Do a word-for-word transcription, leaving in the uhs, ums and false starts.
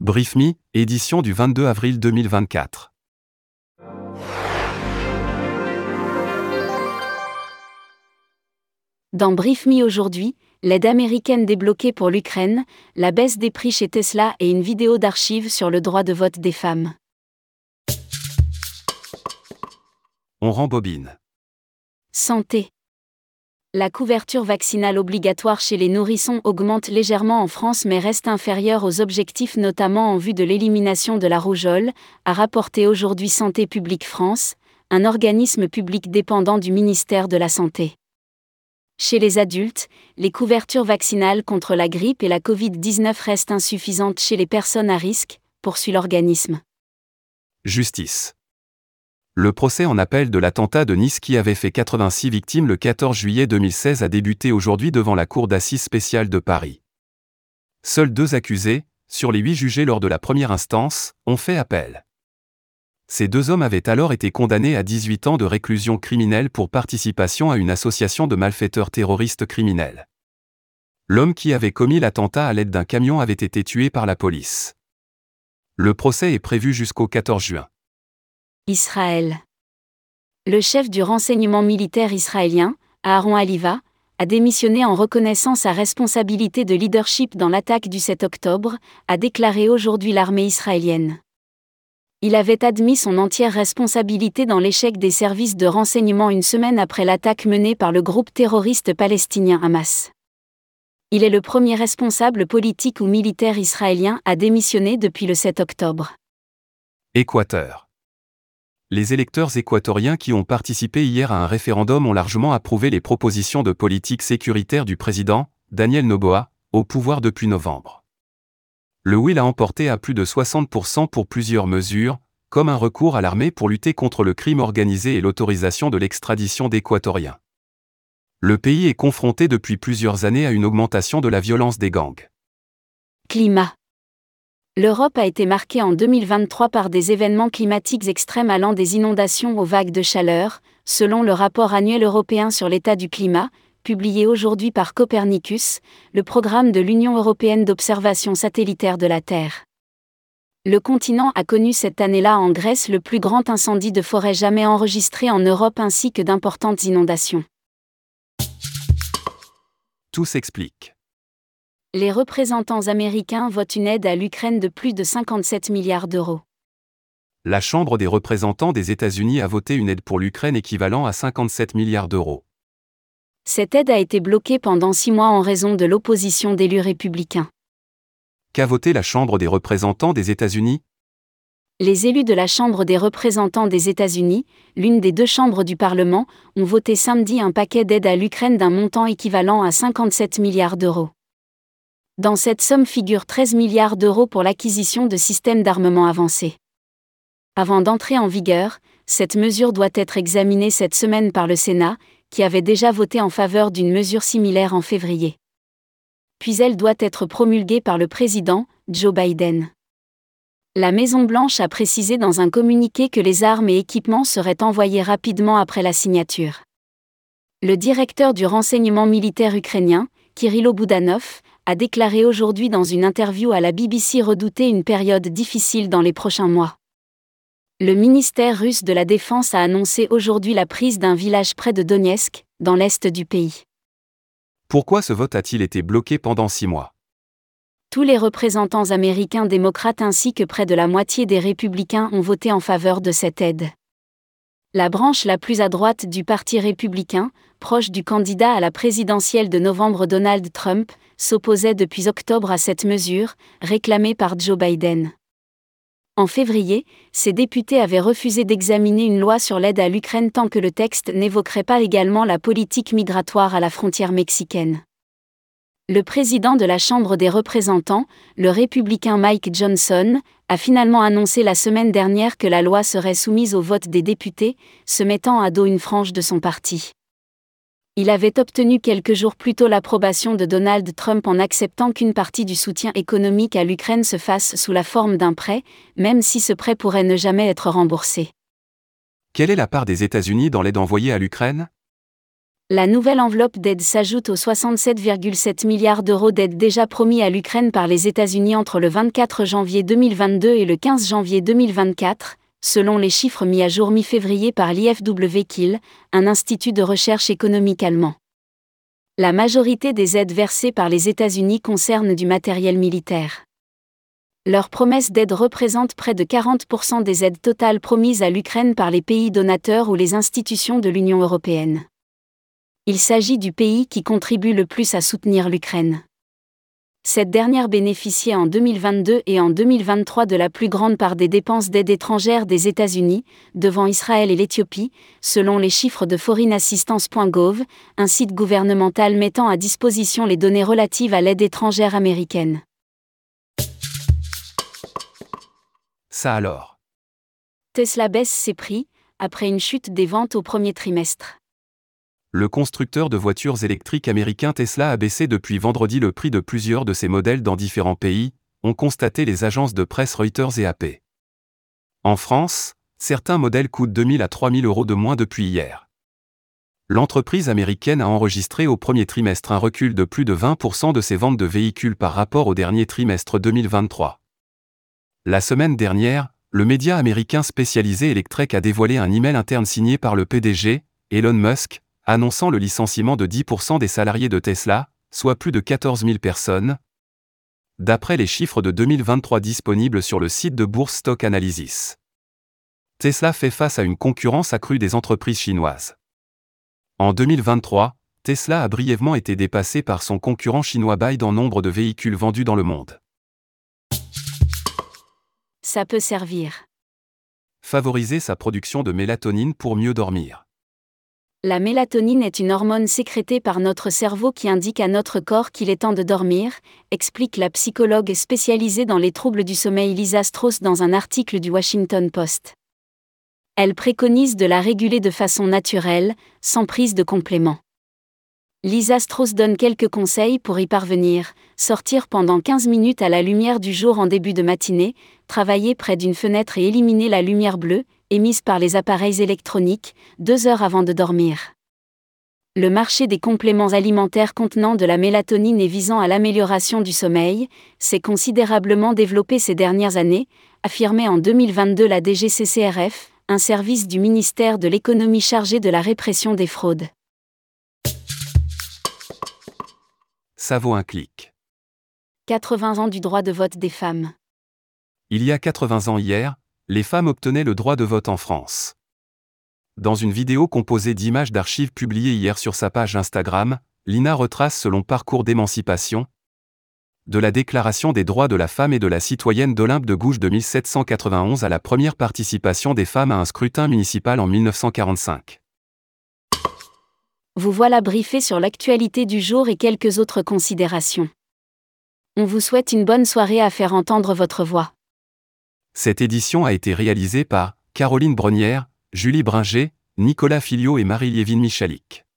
Brief Me, édition du vingt-deux avril deux mille vingt-quatre. Dans Brief Me aujourd'hui, l'aide américaine débloquée pour l'Ukraine, la baisse des prix chez Tesla et une vidéo d'archives sur le droit de vote des femmes. On rembobine. Santé. La couverture vaccinale obligatoire chez les nourrissons augmente légèrement en France mais reste inférieure aux objectifs notamment en vue de l'élimination de la rougeole, a rapporté aujourd'hui Santé publique France, un organisme public dépendant du ministère de la Santé. Chez les adultes, les couvertures vaccinales contre la grippe et la covid dix-neuf restent insuffisantes chez les personnes à risque, poursuit l'organisme. Justice. Le procès en appel de l'attentat de Nice qui avait fait quatre-vingt-six victimes le quatorze juillet deux mille seize a débuté aujourd'hui devant la Cour d'assises spéciale de Paris. Seuls deux accusés, sur les huit jugés lors de la première instance, ont fait appel. Ces deux hommes avaient alors été condamnés à dix-huit ans de réclusion criminelle pour participation à une association de malfaiteurs terroristes criminels. L'homme qui avait commis l'attentat à l'aide d'un camion avait été tué par la police. Le procès est prévu jusqu'au quatorze juin. Israël. Le chef du renseignement militaire israélien, Aaron Haliva, a démissionné en reconnaissant sa responsabilité de leadership dans l'attaque du sept octobre, a déclaré aujourd'hui l'armée israélienne. Il avait admis son entière responsabilité dans l'échec des services de renseignement une semaine après l'attaque menée par le groupe terroriste palestinien Hamas. Il est le premier responsable politique ou militaire israélien à démissionner depuis le sept octobre. Équateur. Les électeurs équatoriens qui ont participé hier à un référendum ont largement approuvé les propositions de politique sécuritaire du président, Daniel Noboa, au pouvoir depuis novembre. Le oui l'a emporté à plus de soixante pour cent pour plusieurs mesures, comme un recours à l'armée pour lutter contre le crime organisé et l'autorisation de l'extradition d'Équatoriens. Le pays est confronté depuis plusieurs années à une augmentation de la violence des gangs. Climat. L'Europe a été marquée en deux mille vingt-trois par des événements climatiques extrêmes allant des inondations aux vagues de chaleur, selon le rapport annuel européen sur l'état du climat, publié aujourd'hui par Copernicus, le programme de l'Union européenne d'observation satellitaire de la Terre. Le continent a connu cette année-là en Grèce le plus grand incendie de forêt jamais enregistré en Europe ainsi que d'importantes inondations. Tout s'explique. Les représentants américains votent une aide à l'Ukraine de plus de cinquante-sept milliards d'euros. La Chambre des représentants des États-Unis a voté une aide pour l'Ukraine équivalent à cinquante-sept milliards d'euros. Cette aide a été bloquée pendant six mois en raison de l'opposition d'élus républicains. Qu'a voté la Chambre des représentants des États-Unis ? Les élus de la Chambre des représentants des États-Unis, l'une des deux chambres du Parlement, ont voté samedi un paquet d'aide à l'Ukraine d'un montant équivalent à cinquante-sept milliards d'euros. Dans cette somme figurent treize milliards d'euros pour l'acquisition de systèmes d'armement avancés. Avant d'entrer en vigueur, cette mesure doit être examinée cette semaine par le Sénat, qui avait déjà voté en faveur d'une mesure similaire en février. Puis elle doit être promulguée par le président, Joe Biden. La Maison-Blanche a précisé dans un communiqué que les armes et équipements seraient envoyés rapidement après la signature. Le directeur du renseignement militaire ukrainien, Kirilo Boudanov, a déclaré aujourd'hui dans une interview à la B B C redouter une période difficile dans les prochains mois. Le ministère russe de la Défense a annoncé aujourd'hui la prise d'un village près de Donetsk, dans l'est du pays. Pourquoi ce vote a-t-il été bloqué pendant six mois ? Tous les représentants américains démocrates ainsi que près de la moitié des républicains ont voté en faveur de cette aide. La branche la plus à droite du Parti républicain, proche du candidat à la présidentielle de novembre Donald Trump, s'opposait depuis octobre à cette mesure, réclamée par Joe Biden. En février, ces députés avaient refusé d'examiner une loi sur l'aide à l'Ukraine tant que le texte n'évoquerait pas également la politique migratoire à la frontière mexicaine. Le président de la Chambre des représentants, le républicain Mike Johnson, a finalement annoncé la semaine dernière que la loi serait soumise au vote des députés, se mettant à dos une frange de son parti. Il avait obtenu quelques jours plus tôt l'approbation de Donald Trump en acceptant qu'une partie du soutien économique à l'Ukraine se fasse sous la forme d'un prêt, même si ce prêt pourrait ne jamais être remboursé. Quelle est la part des États-Unis dans l'aide envoyée à l'Ukraine ? La nouvelle enveloppe d'aide s'ajoute aux soixante-sept virgule sept milliards d'euros d'aide déjà promis à l'Ukraine par les États-Unis entre le vingt-quatre janvier deux mille vingt-deux et le quinze janvier deux mille vingt-quatre, selon les chiffres mis à jour mi-février par l'I F W Kiel, un institut de recherche économique allemand. La majorité des aides versées par les États-Unis concernent du matériel militaire. Leur promesse d'aide représente près de quarante pour cent des aides totales promises à l'Ukraine par les pays donateurs ou les institutions de l'Union européenne. Il s'agit du pays qui contribue le plus à soutenir l'Ukraine. Cette dernière bénéficiait en deux mille vingt-deux et en deux mille vingt-trois de la plus grande part des dépenses d'aide étrangère des États-Unis, devant Israël et l'Éthiopie, selon les chiffres de foreign assistance point gov, un site gouvernemental mettant à disposition les données relatives à l'aide étrangère américaine. Ça alors. Tesla baisse ses prix, après une chute des ventes au premier trimestre. Le constructeur de voitures électriques américain Tesla a baissé depuis vendredi le prix de plusieurs de ses modèles dans différents pays, ont constaté les agences de presse Reuters et A P. En France, certains modèles coûtent deux mille à trois mille euros de moins depuis hier. L'entreprise américaine a enregistré au premier trimestre un recul de plus de vingt pour cent de ses ventes de véhicules par rapport au dernier trimestre deux mille vingt-trois. La semaine dernière, le média américain spécialisé Electrek a dévoilé un email interne signé par le P D G, Elon Musk, annonçant le licenciement de dix pour cent des salariés de Tesla, soit plus de quatorze mille personnes, d'après les chiffres de deux mille vingt-trois disponibles sur le site de Bourse Stock Analysis. Tesla fait face à une concurrence accrue des entreprises chinoises. En deux mille vingt-trois, Tesla a brièvement été dépassé par son concurrent chinois BYD en nombre de véhicules vendus dans le monde. Ça peut servir. Favoriser sa production de mélatonine pour mieux dormir. La mélatonine est une hormone sécrétée par notre cerveau qui indique à notre corps qu'il est temps de dormir, explique la psychologue spécialisée dans les troubles du sommeil Lisa Strauss dans un article du Washington Post. Elle préconise de la réguler de façon naturelle, sans prise de compléments. Lisa Strauss donne quelques conseils pour y parvenir: sortir pendant quinze minutes à la lumière du jour en début de matinée, travailler près d'une fenêtre et éliminer la lumière bleue, émise par les appareils électroniques, deux heures avant de dormir. Le marché des compléments alimentaires contenant de la mélatonine et visant à l'amélioration du sommeil s'est considérablement développé ces dernières années, affirmait en deux mille vingt-deux la D G C C R F, un service du ministère de l'économie chargé de la répression des fraudes. Ça vaut un clic. quatre-vingts ans du droit de vote des femmes. Il y a quatre-vingts ans hier, les femmes obtenaient le droit de vote en France. Dans une vidéo composée d'images d'archives publiées hier sur sa page Instagram, Lina retrace son parcours d'émancipation, de la Déclaration des droits de la femme et de la citoyenne d'Olympe de Gouges de mille sept cent quatre-vingt-onze à la première participation des femmes à un scrutin municipal en mille neuf cent quarante-cinq. Vous voilà briefé sur l'actualité du jour et quelques autres considérations. On vous souhaite une bonne soirée à faire entendre votre voix. Cette édition a été réalisée par Caroline Brenière, Julie Bringer, Nicolas Filliot et Marie-Liévine Michalik.